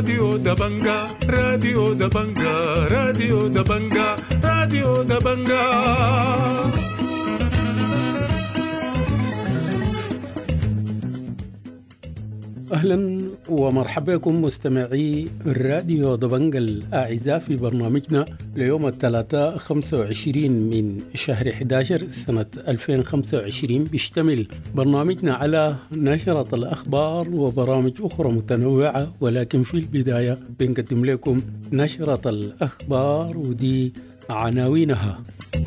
راديو دبنجا راديو دبنجا راديو دبنجا راديو دبنجا. أهلا ومرحبا بكم مستمعي الراديو دبنجا الأعزاء في برنامجنا ليوم الثلاثاء 25 من شهر 11 سنة 2025. بيشتمل برنامجنا على نشرة الأخبار وبرامج أخرى متنوعة، ولكن في البداية بنقدم لكم نشرة الأخبار ودي عناوينها.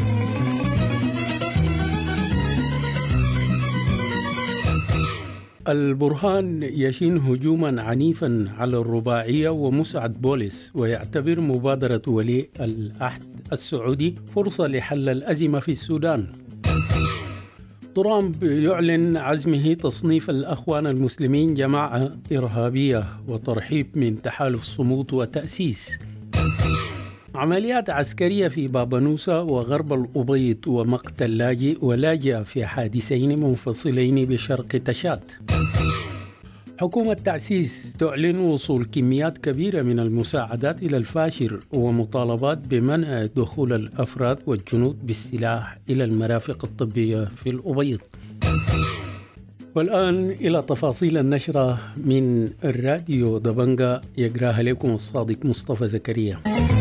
البرهان يشين هجوما عنيفا على الرباعية ومسعد بوليس، ويعتبر مبادرة ولي العهد السعودي فرصة لحل الأزمة في السودان. ترامب يعلن عزمه تصنيف الأخوان المسلمين جماعة إرهابية وترحيب من تحالف صمود وتأسيس. عمليات عسكرية في بابانوسا وغرب الأبيض ومقتل لاجئ ولاجئ في حادثين منفصلين بشرق تشاد. حكومة تأسيس تعلن وصول كميات كبيرة من المساعدات إلى الفاشر ومطالبات بمنع دخول الأفراد والجنود بالسلاح إلى المرافق الطبية في الأبيض. والآن إلى تفاصيل النشرة من الراديو دبنجا، يقراها لكم الصادق مصطفى زكريا.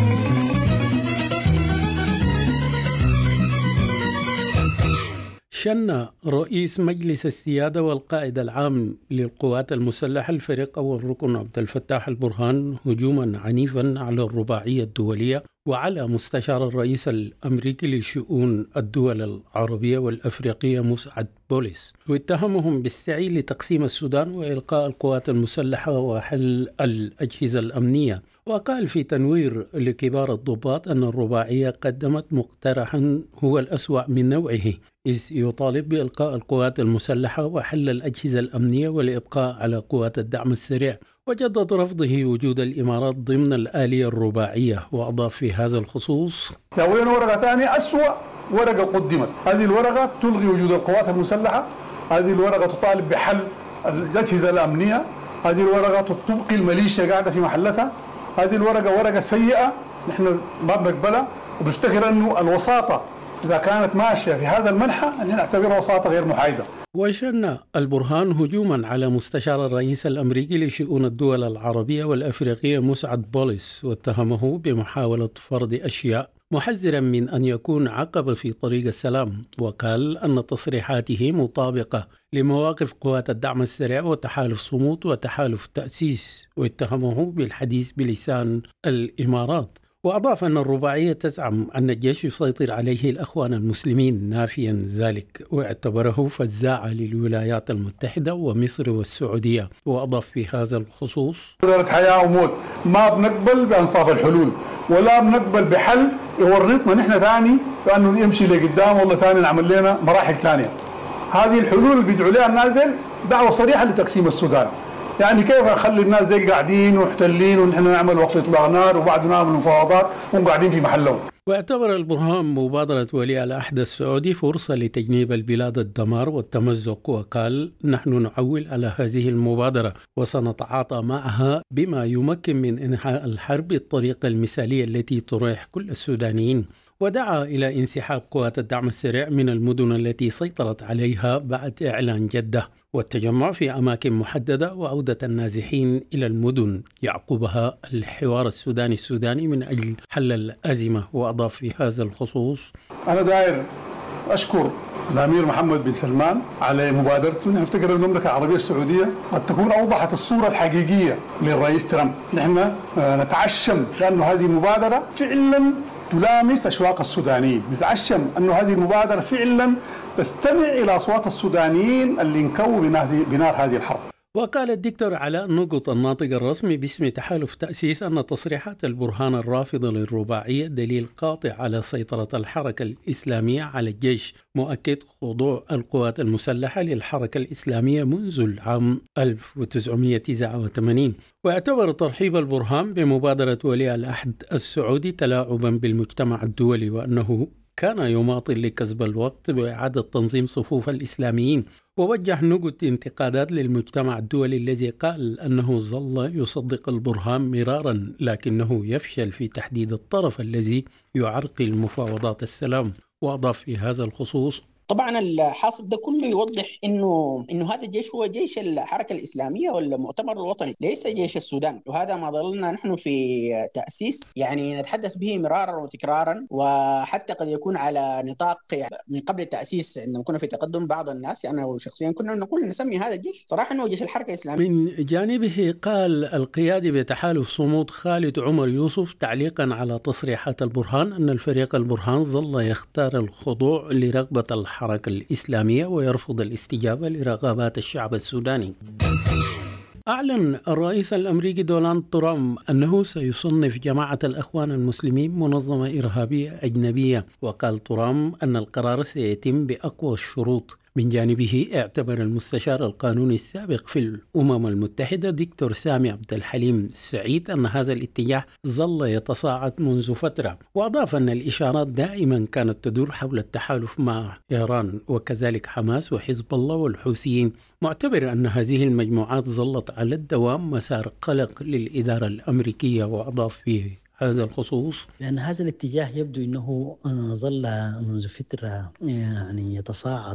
شن رئيس مجلس السيادة والقائد العام للقوات المسلحة الفريق أول ركن عبد الفتاح البرهان هجوما عنيفا على الرباعية الدولية وعلى مستشار الرئيس الأمريكي لشؤون الدول العربية والأفريقية مسعد بوليس، واتهمهم بالسعي لتقسيم السودان وإلقاء القوات المسلحة وحل الأجهزة الأمنية. وقال في تنوير لكبار الضباط أن الرباعية قدمت مقترحا هو الأسوأ من نوعه، إذ يطالب بإلقاء القوات المسلحة وحل الأجهزة الأمنية والإبقاء على قوات الدعم السريع، وجدد رفضه وجود الإمارات ضمن الآلية الرباعية. وأضاف في هذا الخصوص: وين ورقة ثانية أسوأ ورقة قدمت، هذه الورقة تلغي وجود القوات المسلحة، هذه الورقة تطالب بحل الأجهزة الأمنية، هذه الورقة تبقي الميليشيا قاعدة في محلتها، هذه الورقة ورقة سيئة نحن ما بنقبلها، وبنفتكر أنه الوساطة إذا كانت ماشية في هذا المنحى أن نعتبرها وساطة غير محايدة. وشن البرهان هجوما على مستشار الرئيس الأمريكي لشؤون الدول العربية والأفريقية مسعد بوليس، واتهمه بمحاولة فرض أشياء محذرا من أن يكون عقبة في طريق السلام. وقال أن تصريحاته مطابقة لمواقف قوات الدعم السريع وتحالف صمود وتحالف تأسيس، واتهمه بالحديث بلسان الإمارات. وأضاف أن الرباعية تزعم أن الجيش يسيطر عليه الأخوان المسلمين، نافيا ذلك واعتبره فزاعة للولايات المتحدة ومصر والسعودية. وأضاف في هذا الخصوص: حياة وموت، ما بنقبل بأنصاف الحلول ولا بنقبل بحل يورطنا نحن ثاني فأنه يمشي لقدام والله ثاني نعمل لنا مراحل ثانية. هذه الحلول اللي بيدعوا لها النازل دعوة صريحة لتقسيم السودان. يعني كيف أخلي الناس دي قاعدين ومحتلين ونحن نعمل وقفة إطلاق نار وبعد نعمل مفاوضات وهم قاعدين في محلهم؟ واعتبر البرهان مبادرة ولي العهد السعودي فرصة لتجنيب البلاد الدمار والتمزق، وقال: نحن نعول على هذه المبادرة وسنتعاطى معها بما يمكن من إنهاء الحرب بالطريقة المثالية التي تريح كل السودانيين. ودعا إلى انسحاب قوات الدعم السريع من المدن التي سيطرت عليها بعد إعلان جدة، والتجمع في أماكن محددة، وعودة النازحين إلى المدن يعقبها الحوار السوداني من أجل حل الأزمة. وأضاف في هذا الخصوص: أنا داير أشكر الأمير محمد بن سلمان على مبادرته. نفتكر المملكة العربية السعودية قد تكون أوضحت الصورة الحقيقية للرئيس ترامب. نحن نتعشم لأن هذه المبادرة فعلا تلامس أشواق السودانيين، نتعشم أن هذه المبادرة فعلا تستمع إلى أصوات السودانيين اللي انكووا بنار هذه الحرب. وقال الدكتور علاء نقط الناطق الرسمي باسم تحالف تأسيس أن تصريحات البرهان الرافضة للرباعية دليل قاطع على سيطرة الحركة الإسلامية على الجيش، مؤكد خضوع القوات المسلحة للحركة الإسلامية منذ العام 1989. واعتبر ترحيب البرهان بمبادرة ولي العهد السعودي تلاعبا بالمجتمع الدولي، وأنه كان يماطل لكسب الوقت بإعادة تنظيم صفوف الإسلاميين، ووجه نقد انتقادات للمجتمع الدولي الذي قال أنه ظل يصدق البرهان مرارا لكنه يفشل في تحديد الطرف الذي يعرقل مفاوضات السلام. وأضاف في هذا الخصوص: طبعا الحاصل ده كله يوضح انه هذا الجيش هو جيش الحركه الاسلاميه والمؤتمر الوطني، ليس جيش السودان، وهذا ما ظللنا نحن في تاسيس يعني نتحدث به مرارا وتكرارا، وحتى قد يكون على نطاق يعني من قبل التاسيس عندما كنا في تقدم بعض الناس يعني انا شخصيا كنا نقول نسمي هذا الجيش صراحه انه جيش الحركه الاسلاميه. من جانبه قال القيادي بتحالف صمود خالد عمر يوسف تعليقا على تصريحات البرهان أن الفريق البرهان ظل يختار الخضوع لرغبة الحركة الإسلامية ويرفض الاستجابة لرغبات الشعب السوداني. أعلن الرئيس الأمريكي دونالد ترامب أنه سيصنف جماعة الأخوان المسلمين منظمة إرهابية أجنبية، وقال ترامب أن القرار سيتم بأقوى الشروط. من جانبه اعتبر المستشار القانوني السابق في الأمم المتحدة دكتور سامي عبد الحليم سعيد أن هذا الاتجاه ظل يتصاعد منذ فترة، وأضاف أن الإشارات دائما كانت تدور حول التحالف مع إيران وكذلك حماس وحزب الله والحوثيين، معتبر أن هذه المجموعات ظلت على الدوام مسار قلق للإدارة الأمريكية. وأضاف فيه هذا الخصوص: لأن هذا الاتجاه يبدو أنه ظل منذ فترة يعني يتصاعد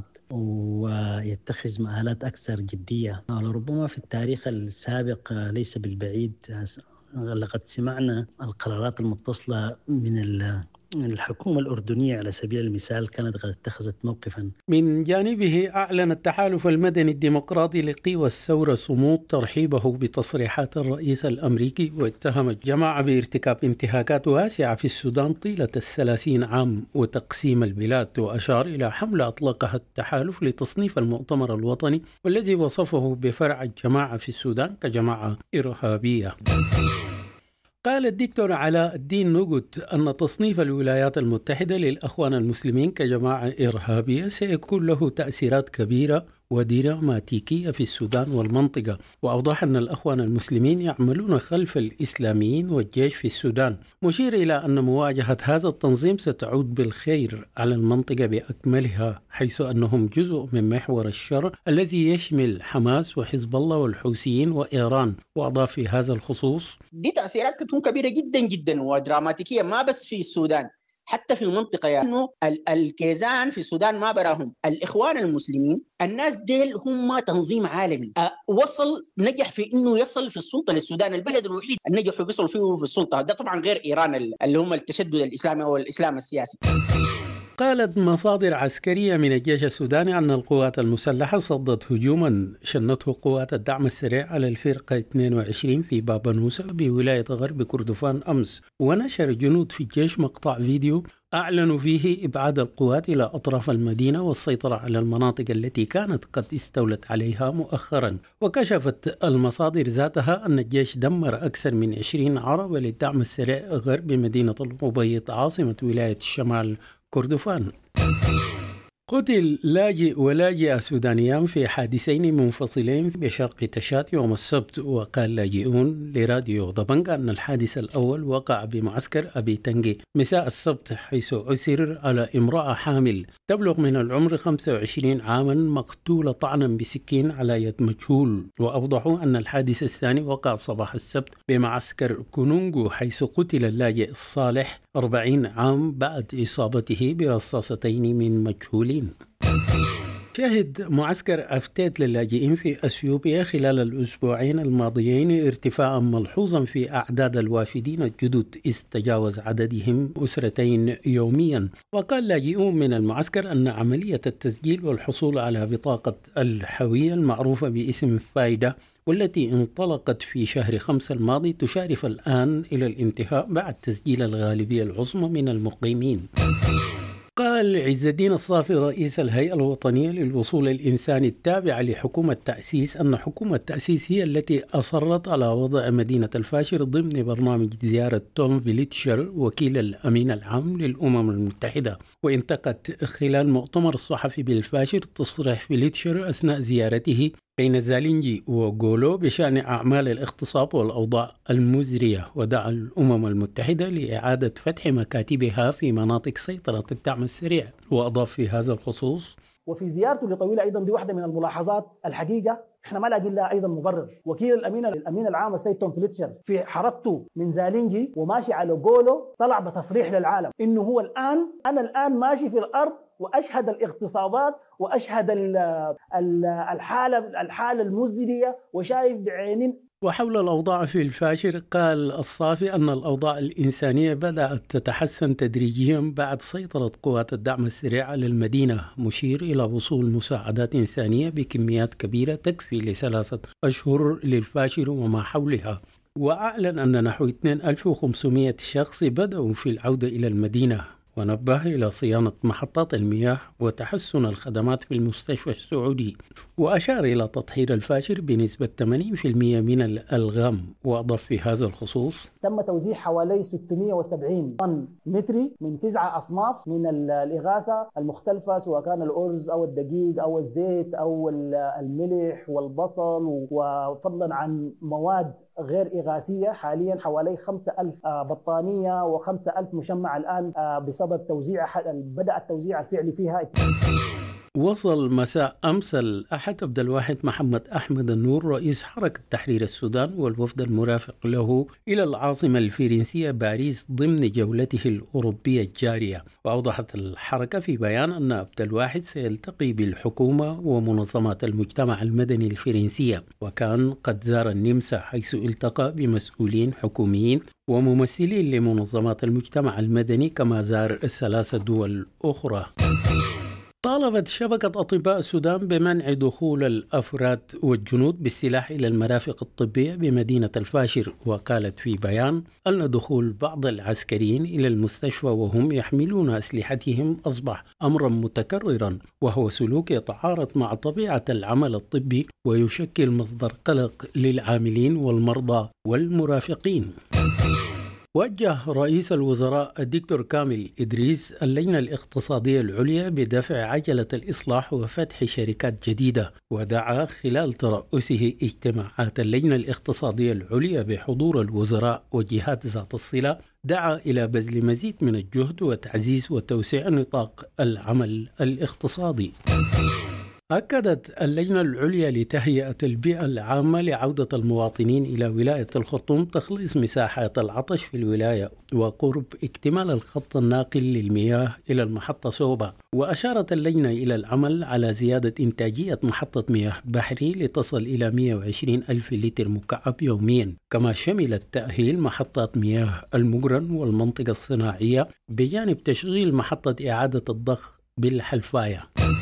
ويتخذ مآلات أكثر جدية، ولربما في التاريخ السابق ليس بالبعيد لقد سمعنا القرارات المتصلة من الحكومة الأردنية على سبيل المثال كانت قد اتخذت موقفا. من جانبه أعلن التحالف المدني الديمقراطي لقوى الثورة صمود ترحيبه بتصريحات الرئيس الأمريكي، واتهم الجماعة بارتكاب انتهاكات واسعة في السودان طيلة 30 عام وتقسيم البلاد، وأشار إلى حملة أطلقها التحالف لتصنيف المؤتمر الوطني والذي وصفه بفرع الجماعة في السودان كجماعة إرهابية. قال الدكتور علاء الدين نقد أن تصنيف الولايات المتحدة للأخوان المسلمين كجماعة إرهابية سيكون له تأثيرات كبيرة ودراماتيكية في السودان والمنطقة، وأوضح أن الأخوان المسلمين يعملون خلف الإسلاميين والجيش في السودان، مشير إلى أن مواجهة هذا التنظيم ستعود بالخير على المنطقة بأكملها، حيث أنهم جزء من محور الشر الذي يشمل حماس وحزب الله والحوثيين وإيران. وأضاف في هذا الخصوص: دي تأثيرات تكون كبيرة جدا جدا ودراماتيكية ما بس في السودان حتى في المنطقة، يعني الكيزان في السودان ما براهم الإخوان المسلمين، الناس ديل هم تنظيم عالمي نجح في إنه يصل في السلطة للسودان، البلد الوحيد النجح بيصل فيه في السلطة، ده طبعا غير إيران اللي هم التشدد الإسلامي أو الإسلام السياسي. قالت مصادر عسكرية من الجيش السوداني أن القوات المسلحة صدت هجوما شنته قوات الدعم السريع على الفرقة 22 في بابا نوسة بولاية غرب كردفان أمس، ونشر جنود في الجيش مقطع فيديو أعلنوا فيه إبعاد القوات إلى أطراف المدينة والسيطرة على المناطق التي كانت قد استولت عليها مؤخرا. وكشفت المصادر ذاتها أن الجيش دمر أكثر من 20 عربة للدعم السريع غرب مدينة الأبيض عاصمة ولاية الشمال كردفان. قتل لاجئ ولاجئة سودانيان في حادثين منفصلين بشرق تشات يوم السبت. وقال لاجئون لراديو ضبنجة أن الحادث الأول وقع بمعسكر أبي تنجي مساء السبت، حيث عثر على امرأة حامل تبلغ من العمر 25 عاما مقتولة طعنا بسكين على يد مجهول. وأوضحوا أن الحادث الثاني وقع صباح السبت بمعسكر كونونغو، حيث قتل اللاجئ الصالح 40 عام بعد إصابته برصاصتين من مجهولين. شهد معسكر أفتيت للاجئين في أثيوبيا خلال الأسبوعين الماضيين ارتفاعا ملحوظا في أعداد الوافدين الجدد، استجاوز عددهم أسرتين يوميا. وقال لاجئون من المعسكر أن عملية التسجيل والحصول على بطاقة الهوية المعروفة باسم فايدة والتي انطلقت في شهر 5 الماضي تشارف الآن إلى الانتهاء بعد تسجيل الغالبية العظمى من المقيمين. قال عز الدين الصافي رئيس الهيئة الوطنية للوصول الإنساني التابعة لحكومة تأسيس أن حكومة تأسيس هي التي أصرت على وضع مدينة الفاشر ضمن برنامج زيارة توم فيليتشر وكيل الأمين العام للأمم المتحدة. وانتقد خلال مؤتمر الصحفي بالفاشر تصريح فيليتشر أثناء زيارته بين زالينجي وغولو بشأن أعمال الاغتصاب والأوضاع المزرية، ودعا الأمم المتحدة لإعادة فتح مكاتبها في مناطق سيطرة الدعم السريع. وأضاف في هذا الخصوص: وفي زيارته لطويلة أيضا دي واحدة من الملاحظات الحقيقة احنا ما لاقي لها ايضا مبرر. وكيل الامين العام السيد توم فليتشر في حركته من زالينجي وماشي على غولو طلع بتصريح للعالم انه هو انا الان ماشي في الارض واشهد الاغتصابات واشهد الحاله المزريه وشايف بعينين. وحول الأوضاع في الفاشر قال الصافي أن الأوضاع الإنسانية بدأت تتحسن تدريجيا بعد سيطرة قوات الدعم السريع على المدينة، مشير إلى وصول مساعدات إنسانية بكميات كبيرة تكفي ل3 أشهر للفاشر وما حولها. وأعلن أن نحو 2500 شخص بدأوا في العودة إلى المدينة، ونبه إلى صيانة محطات المياه وتحسن الخدمات في المستشفى السعودي، وأشار إلى تطهير الفاشر بنسبة 80% من الألغام. وأضاف في هذا الخصوص: تم توزيع حوالي 670 طن متري من 9 أصناف من الإغاثة المختلفة، سواء كان الأرز أو الدقيق أو الزيت أو الملح والبصل، وفضلا عن مواد غير إغاثية. حاليا حوالي 5000 بطانية و5000 مشمع الآن بسبب بدأ التوزيع الفعلي فيها. وصل مساء أمس الأحد عبد الواحد محمد أحمد النور رئيس حركة تحرير السودان والوفد المرافق له إلى العاصمة الفرنسية باريس ضمن جولته الأوروبية الجارية. وأوضحت الحركة في بيان أن عبد الواحد سيلتقي بالحكومة ومنظمات المجتمع المدني الفرنسية، وكان قد زار النمسا حيث التقى بمسؤولين حكوميين وممثلين لمنظمات المجتمع المدني، كما زار 3 دول أخرى. طالبت شبكة أطباء السودان بمنع دخول الأفراد والجنود بالسلاح إلى المرافق الطبية بمدينة الفاشر، وقالت في بيان أن دخول بعض العسكريين إلى المستشفى وهم يحملون أسلحتهم أصبح أمرا متكررا، وهو سلوك يتعارض مع طبيعة العمل الطبي ويشكل مصدر قلق للعاملين والمرضى والمرافقين. وجه رئيس الوزراء الدكتور كامل إدريس اللجنة الاقتصادية العليا بدفع عجلة الإصلاح وفتح شركات جديدة، ودعا خلال ترأسه اجتماعات اللجنة الاقتصادية العليا بحضور الوزراء وجهات ذات الصلة، دعا إلى بذل مزيد من الجهد وتعزيز وتوسيع نطاق العمل الاقتصادي. أكدت اللجنة العليا لتهيئة البيئة العامة لعودة المواطنين إلى ولاية الخرطوم تخليص مساحات العطش في الولاية وقرب اكتمال الخط الناقل للمياه إلى المحطة سوبا. وأشارت اللجنة إلى العمل على زيادة إنتاجية محطة مياه بحري لتصل إلى 120 ألف لتر مكعب يوميا، كما شملت تأهيل محطات مياه المجرن والمنطقة الصناعية بجانب تشغيل محطة إعادة الضخ بالحلفاية.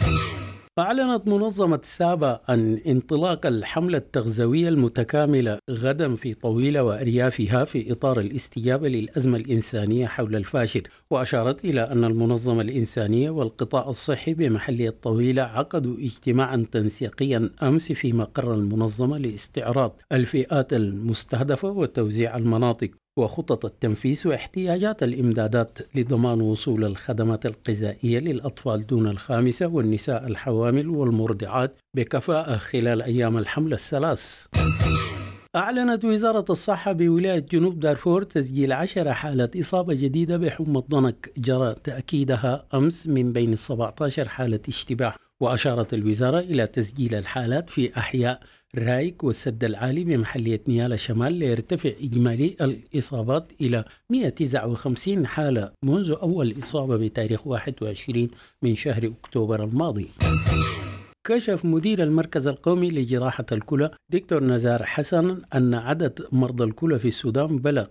أعلنت منظمة سابا عن انطلاق الحملة التغذوية المتكاملة غدا في طويلة وأريافها في إطار الاستجابة للأزمة الإنسانية حول الفاشر. وأشارت إلى أن المنظمة الإنسانية والقطاع الصحي بمحلية طويلة عقدوا اجتماعا تنسيقيا أمس في مقر المنظمة لاستعراض الفئات المستهدفة وتوزيع المناطق وخطط التنفيذ واحتياجات الإمدادات لضمان وصول الخدمات الغذائية للأطفال دون 5 والنساء الحوامل والمرضعات بكفاءة خلال أيام الحملة الثلاث. أعلنت وزارة الصحة بولاية جنوب دارفور تسجيل 10 حالة إصابة جديدة بحمى الضنك جرى تأكيدها أمس من بين 17 حالة اشتباه. وأشارت الوزارة إلى تسجيل الحالات في أحياء رايك والسد العالي بمحلية نيالا شمال ليرتفع إجمالي الإصابات إلى 159 حالة منذ أول إصابة بتاريخ 21 من شهر أكتوبر الماضي. كشف مدير المركز القومي لجراحة الكلى دكتور نزار حسن أن عدد مرضى الكلى في السودان بلغ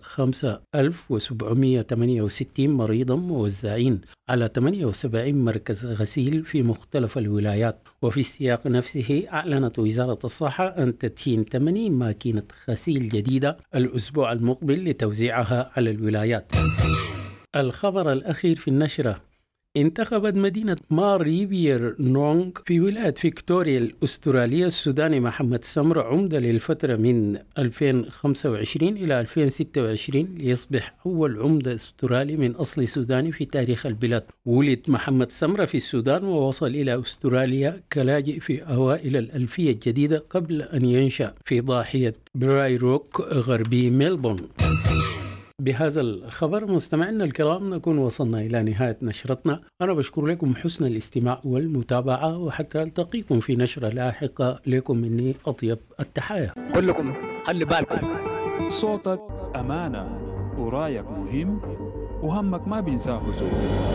5768 مريضا موزعين على 78 مركز غسيل في مختلف الولايات. وفي السياق نفسه أعلنت وزارة الصحة أن تدشين 80 ماكينة غسيل جديدة الأسبوع المقبل لتوزيعها على الولايات. الخبر الأخير في النشرة: انتخبت مدينة ماريبير نونغ في ولاية فيكتوريا الأسترالية السوداني محمد سمرة عمدة للفترة من 2025 إلى 2026 ليصبح أول عمدة أسترالي من أصل سوداني في تاريخ البلاد. ولد محمد سمرة في السودان ووصل إلى أستراليا كلاجئ في أوائل الألفية الجديدة قبل أن ينشأ في ضاحية براي روك غربي ميلبورن. بهذا الخبر مستمعينا الكرام نكون وصلنا إلى نهاية نشرتنا. أنا بشكر لكم حسن الاستماع والمتابعة، وحتى ألتقيكم في نشرة لاحقة. لكم مني أطيب التحايا. كلكم خلي بالكم، صوتك أمانة ورايك مهم وهمك ما بينساه زول.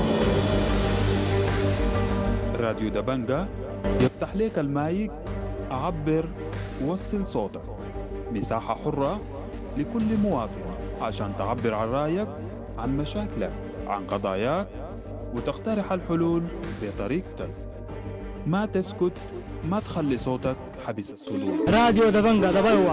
راديو دبنجة يفتح لك المايك، عبر ووصل صوتك. مساحة حرة لكل مواطن عشان تعبر عن رأيك، عن مشاكلك، عن قضاياك، وتقترح الحلول بطريقتك. ما تسكت، ما تخلي صوتك حبس السلوك. راديو دبنجة دبوا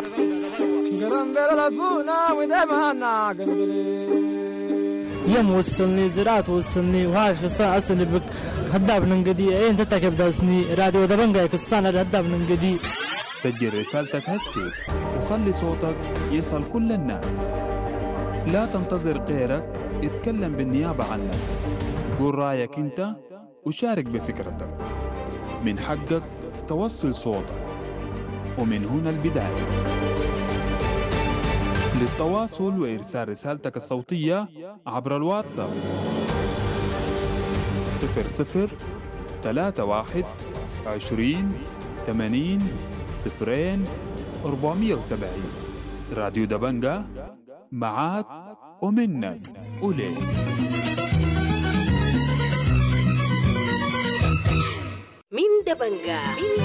يم وصلني زراعة وصلني وهاش الساعة أصلي بك هداب ننقدي أين تتكب داسني. راديو دبنجة يكستان هداب ننقدي. سجل رسالتك هسي وخلي صوتك يصل كل الناس. لا تنتظر غيرك اتكلم بالنيابة عنك. قول رأيك انت وشارك بفكرتك. من حقك توصل صوتك، ومن هنا البداية. للتواصل وإرسال رسالتك الصوتية عبر الواتساب 0031 20 80 0470. راديو دبنجة معاك ومنك وليك. من دبنجة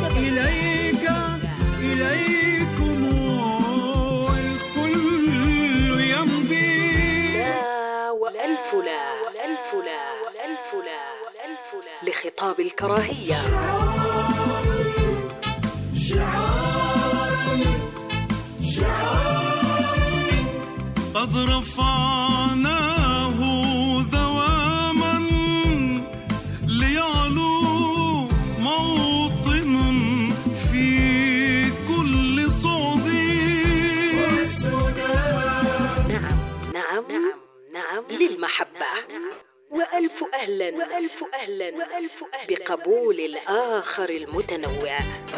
إليكم الكل يمضي. لا وألف لا لخطاب الكراهية. قد رفعناه ذواما ليعلو موطن في كل صعد. نعم للمحبة. وألف أهلا بقبول الآخر المتنوع.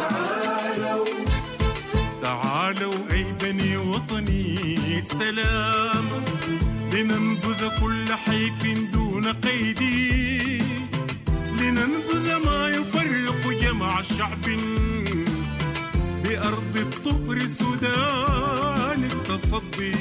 تعالوا أي بني وطني السلام، لننبذ كل حيف دون قيد، لننبذ ما يفرق جمع شعب بأرض الطهر سودان التصدي.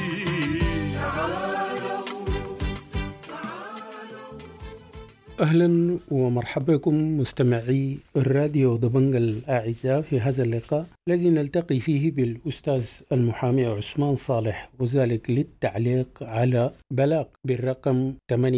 أهلا ومرحبا بكم مستمعي الراديو دبنجة الأعزاء في هذا اللقاء الذي نلتقي فيه بالأستاذ المحامي عثمان صالح، وذلك للتعليق على بلاغ بالرقم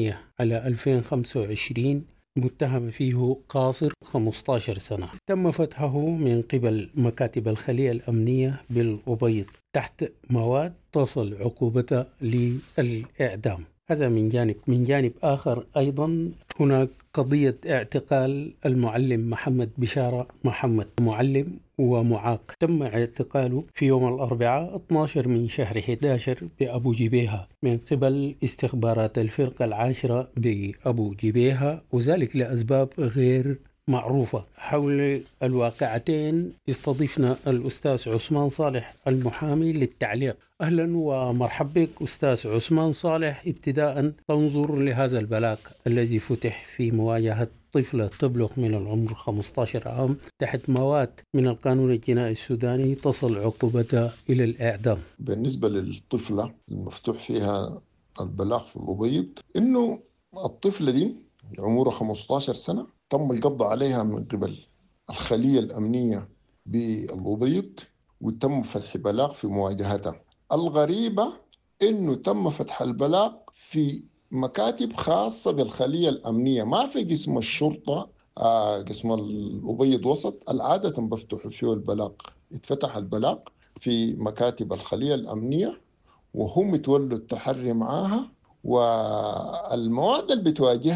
8/2025 متهم فيه قاصر 15 سنة تم فتحه من قبل مكاتب الخلية الأمنية بالأبيض تحت مواد تصل عقوبته للإعدام. هذا من جانب. من جانب آخر أيضا هناك قضية اعتقال المعلم محمد بشارة محمد، معلم ومعاق، تم اعتقاله في يوم الأربعاء 12 من شهر 11 بأبو جبيهة من قبل استخبارات الفرقة العاشرة بأبو جبيهة، وذلك لأسباب غير معروفة. حول الواقعتين استضفنا الأستاذ عثمان صالح المحامي للتعليق. أهلا ومرحبا بك أستاذ عثمان صالح. ابتداء تنظر لهذا البلاغ الذي فتح في مواجهة طفلة تبلغ من العمر 15 عام تحت مواد من القانون الجنائي السوداني تصل عقوبتها إلى الإعدام. بالنسبة للطفلة المفتوح فيها البلاغ في الأبيض إنه الطفلة دي عمرها 15 سنة تم القبض عليها من قبل الخلية الأمنية بالأبيض وتم فتح بلاغ في مواجهتها. الغريبة إنه تم فتح البلاغ في مكاتب خاصة بالخلية الأمنية، ما في قسم الشرطة قسم الأبيض وسط العادة بفتحوا فيه البلاغ. اتفتح البلاغ في مكاتب الخلية الأمنية وهم يتولوا التحري معاها، والمواد اللي بتواجهها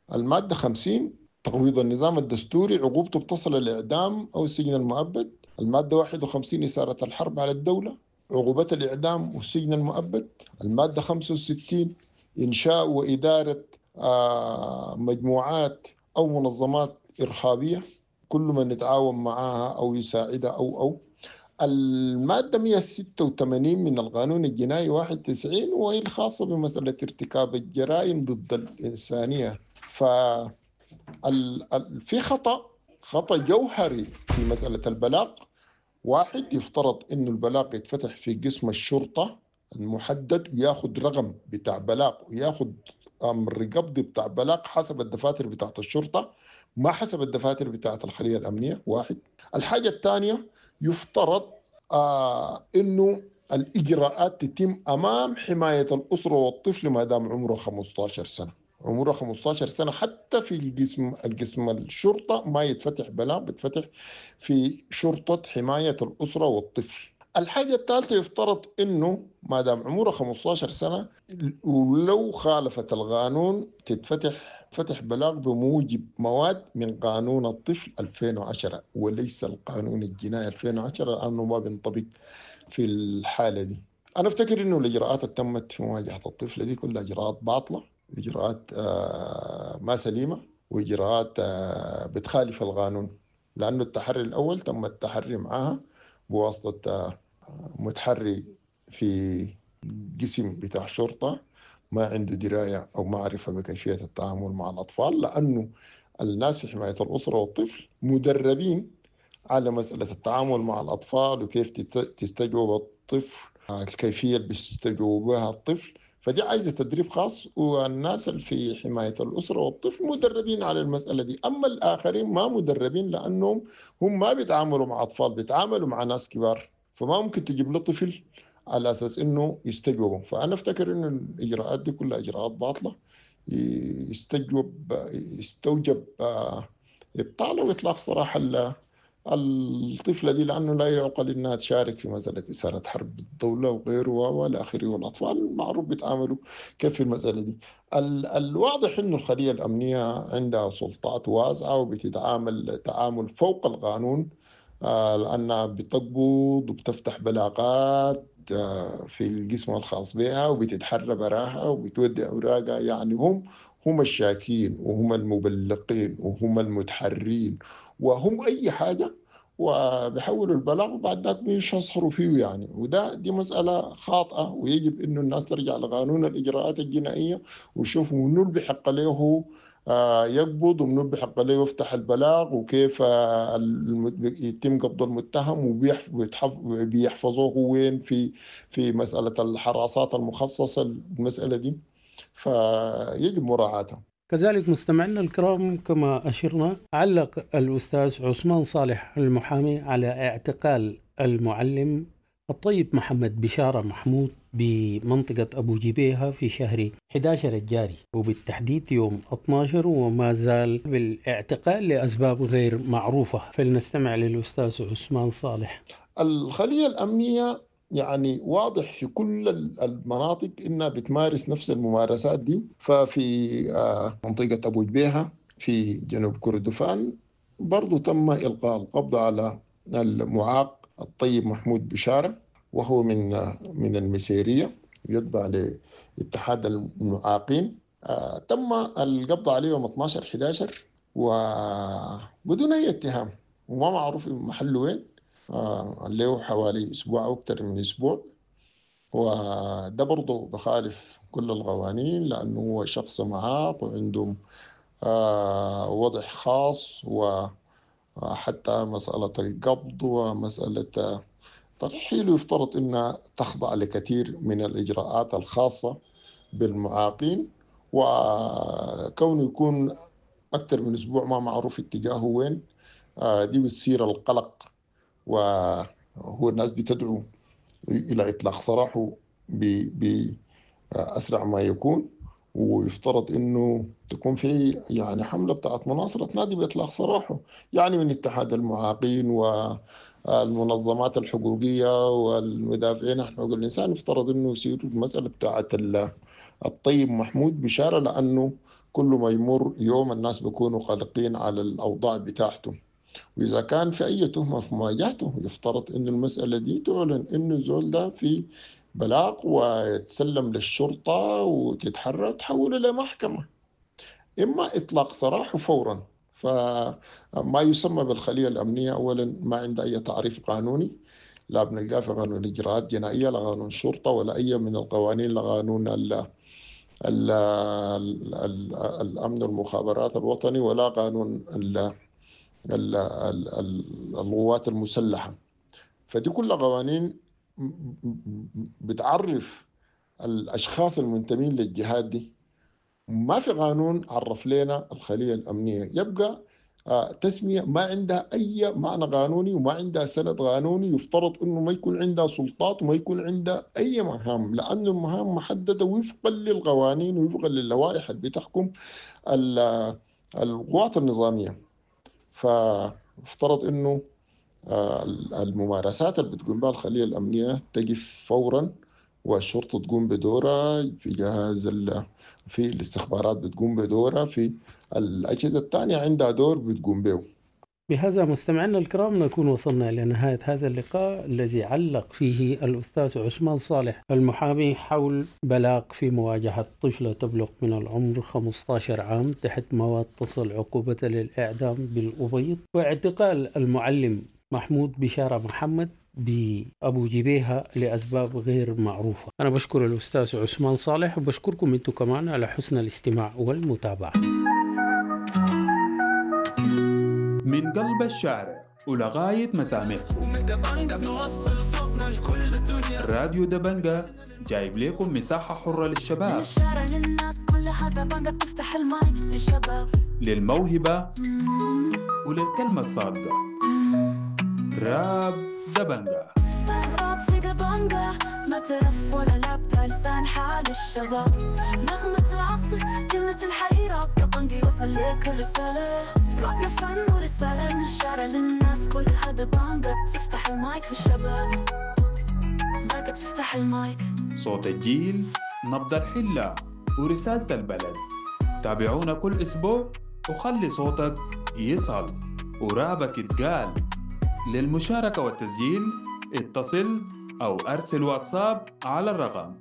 المادة 50 تقويض النظام الدستوري عقوبته بتصل الإعدام أو السجن المؤبد. المادة 51 إثارة الحرب على الدولة عقوبة الإعدام والسجن المؤبد. المادة 65 إنشاء وإدارة مجموعات أو منظمات إرهابية كل من يتعاون معها أو يساعدها أو المادة 186 من القانون الجنائي 91 وهي الخاصة بمسألة ارتكاب الجرائم ضد الإنسانية. في خطأ جوهري في مسألة البلاغ. واحد، يفترض إنه البلاغ يتفتح في قسم الشرطة المحدد وياخد رقم بتاع بلاغ وياخد أمر قبض بتاع بلاغ حسب الدفاتر بتاعت الشرطة ما حسب الدفاتر بتاعت الخلية الأمنية. واحد. الحاجة الثانية، يفترض إنه الإجراءات تتم أمام حماية الأسرة والطفل ما دام عمره 15 سنة. عمره 15 سنة حتى في القسم الشرطة ما يتفتح بلاغ، بتفتح في شرطة حماية الأسرة والطفل. الحاجة الثالثة، يفترض إنه ما دام عمره 15 سنة ولو خالفت القانون فتح بلاغ بموجب مواد من قانون الطفل 2010 وليس القانون الجنائي 2010 لأنه ما بينطبق في الحالة دي. أنا أفتكر إنه الإجراءات اللي تمت في مواجهة الطفل دي كلها إجراءات باطلة، إجراءات ما سليمة، وإجراءات بتخالف القانون، لأنه التحري الأول تم التحري معها بواسطة متحري في قسم بتاع شرطة ما عنده دراية أو معرفة بكيفية التعامل مع الأطفال، لأنه الناس في حماية الأسرة والطفل مدربين على مسألة التعامل مع الأطفال وكيف تستجوب الطفل، الكيفية اللي بيستجوبها الطفل، فدي عايزة تدريب خاص، والناس اللي في حماية الأسرة والطفل مدربين على المسألة دي. أما الآخرين ما مدربين لأنهم هم ما بيتعاملوا مع أطفال، بيتعاملوا مع ناس كبار، فما ممكن تجيب له طفل على أساس إنه يستجوبه. فأنا أفتكر إنه الإجراءات دي كلها إجراءات باطلة يستوجب إبطاله وإطلاق سراح الطفلة دي، لأنه لا يعقل إنها تشارك في مسألة إثارة حرب الدولة وغيره والى آخره، والأطفال معروف بيتعاملوا كيف في المسألة دي. الواضح إنه الخلية الأمنية عندها سلطات واسعة وبتتعامل تعامل فوق القانون، لأنها بتقبض وبتفتح بلاغات في القسم الخاص بها وبتتحرى براها وبتودي أوراقها. يعني هم الشاكين وهم المبلغين وهم المتحرين وهم أي حاجة، وبيحولوا البلاغ وبعد ذاك بيشصروا فيه يعني. دي مسألة خاطئة، ويجب إنه الناس ترجع لقانون الإجراءات الجنائية ويشوفوا منو اللي بيحق له يقبض ومنو بيحق له يفتح البلاغ وكيف يتم قبض المتهم وبيحفظوه وين في مسألة الحراسات المخصصة المسألة دي، فيجب مراعاتها. كذلك مستمعينا الكرام، كما أشرنا، علق الأستاذ عثمان صالح المحامي على اعتقال المعلم الطيب محمد بشارة محمود بمنطقة أبو جبيهة في شهر 11 الجاري، وبالتحديد يوم 12، وما زال بالاعتقال لأسباب غير معروفة. فلنستمع للأستاذ عثمان صالح. الخلية الأمنية يعني واضح في كل المناطق إنها بتمارس نفس الممارسات دي. ففي منطقة أبو جبيهة في جنوب كردفان برضو تم إلقاء القبض على المعاق الطيب محمود بشارة، وهو من المسيرية يتبع لاتحاد المعاقين. تم القبض عليه يوم 12/11 وبدون أي اتهام، وما معروف محله وين. له حوالي أسبوع أو أكثر من أسبوع، وده برضه بخالف كل القوانين لأنه هو شخص معاق وعندهم وضع خاص، وحتى مسألة القبض ومسألة ترحيله يفترض أنها تخضع لكثير من الإجراءات الخاصة بالمعاقين، وكونه يكون أكثر من أسبوع ما معروف اتجاهه وين، دي بتصير القلق، وهو الناس بتدعو إلى إطلاق سراحه بأسرع ما يكون. ويفترض إنه تكون في يعني حملة بتاعت مناصرة نادي بإطلاق سراحه، يعني من اتحاد المعاقين والمنظمات الحقوقية والمدافعين عن حقوق الإنسان. يفترض إنه يصير المسألة بتاعت الطيب محمود بشارة، لأنه كل ما يمر يوم الناس بيكونوا قلقين على الأوضاع بتاعتهم. وإذا كان في أي تهمة في مواجهته يفترض إن المسألة دي تعلن إنه زول ده في بلاغ ويتسلم للشرطة وتتحرر تحوله لمحكمة، إما إطلاق سراحه فورا. فما يسمى بالخلية الأمنية أولا ما عنده أي تعريف قانوني، لا بنلقاه في قانون إجراءات جنائية، لا قانون شرطة، ولا أي من القوانين، لا قانون الأمن والمخابرات الوطني، ولا قانون القوات المسلحة. فدي كلها قوانين بتعرف الأشخاص المنتمين للجهات دي. ما في قانون عرف لنا الخلية الأمنية، يبقى تسمية ما عندها أي معنى قانوني وما عندها سند قانوني. يفترض أنه ما يكون عندها سلطات وما يكون عندها أي مهام، لأن المهام محددة وفقا للقوانين وفقا للوائح اللي بتحكم القوات النظامية. فافترض أنه الممارسات اللي بتقوم بها الخلية الأمنية تقف فورا، والشرطة تقوم بدورها، في جهاز في الاستخبارات بتقوم بدورها، في الأجهزة الثانية عندها دور بتقوم به. بهذا مستمعينا الكرام نكون وصلنا إلى نهاية هذا اللقاء الذي علق فيه الأستاذ عثمان صالح المحامي حول بلاغ في مواجهة طفلة تبلغ من العمر 15 عام تحت مواد تصل عقوبتها للإعدام بالأبيض، واعتقال المعلم محمود بشارة محمد بأبو جبيهة لأسباب غير معروفة. أنا بشكر الأستاذ عثمان صالح وبشكركم أنتم كمان على حسن الاستماع والمتابعة. من قلب الشارع ولغاية مسامعكم، راديو دبنجة جايب لكم مساحة حرة للشباب، للموهبة وللكلمة الصادقة. راب دبنجة، راب في دبنجة، ما ترف ولا لعبة، لسان حال الشباب، نغمة العصر، كلمة الحي. راب دبنجة يوصل لك الرسالة، رابنا فن ورسالة من الشارع للناس كلها. دبنجة بتفتح المايك للشباب، دبنجة بتفتح المايك. صوت الجيل، نبض الحلة ورسالة البلد. تابعونا كل أسبوع وخلي صوتك يصل ورابك يتقال. للمشاركة والتسجيل اتصل أو أرسل واتساب على الرقم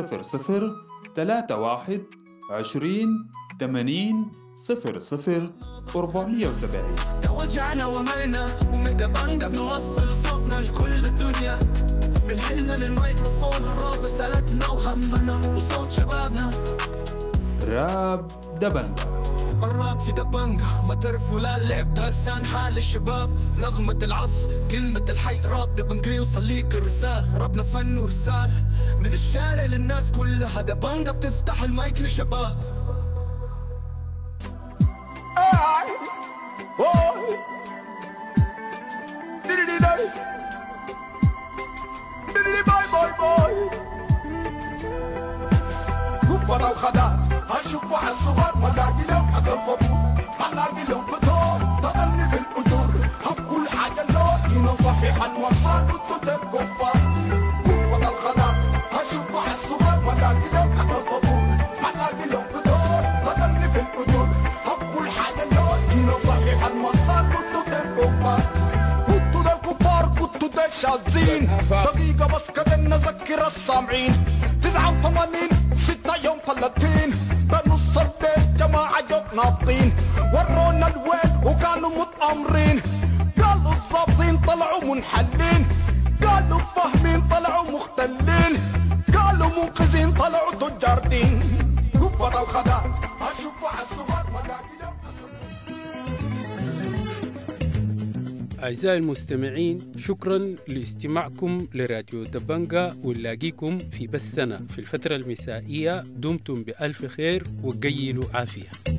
0031 20 80 00 470. توجعنا وملنا ومن دبنجة بنوصل صوتنا لكل الدنيا، بنحل للميكروفون الراب رسالتنا وهمنا وصوت شبابنا. راب دبنجة، الراب في دبنجة، ما تعرف ولا اللعب، ده لسان حال الشباب، نغمة العصر، كلمة الحي. راب دبنجة يوصل ليك الرسالة، رابنا فن ورسالة من الشارع للناس كلها. دبنجة بتفتح المايك للشباب. ورا الخدار هشوف واحد صغار ما لاقي لهم حق الفطور، ما لاقي لهم فطور، تغني في الأجور، هبكل حاجة لوكينا صحيحا وصار كنتو الكفار. ورا الخدار هشوف واحد صغار ما لاقي لهم حق الفطور، ما لاقي لهم فطور، تغني في الأجور، هبكل حاجة لوكينا صحيحا وصار كنتو الكفار. كنتو ده الكفار، كنتو ده الشاذين، دقيقة بس كده نذكر السامعين. 89 6 يوم 30 بنص البيت جماعة جوب ناطين، ورونا الويل وكانوا متأمرين، قالوا الظابطين طلعوا منحلين، قالوا فاهمين طلعوا مختلين، قالوا منقذين طلعوا تجار دين. كفر الخدار هشوف واحد صغار ملاقي. أعزائي المستمعين، شكرا لاستماعكم لراديو دبنجة، ونلاقيكم في بثنا في الفترة المسائية. دمتم بألف خير وقيلوا عافية.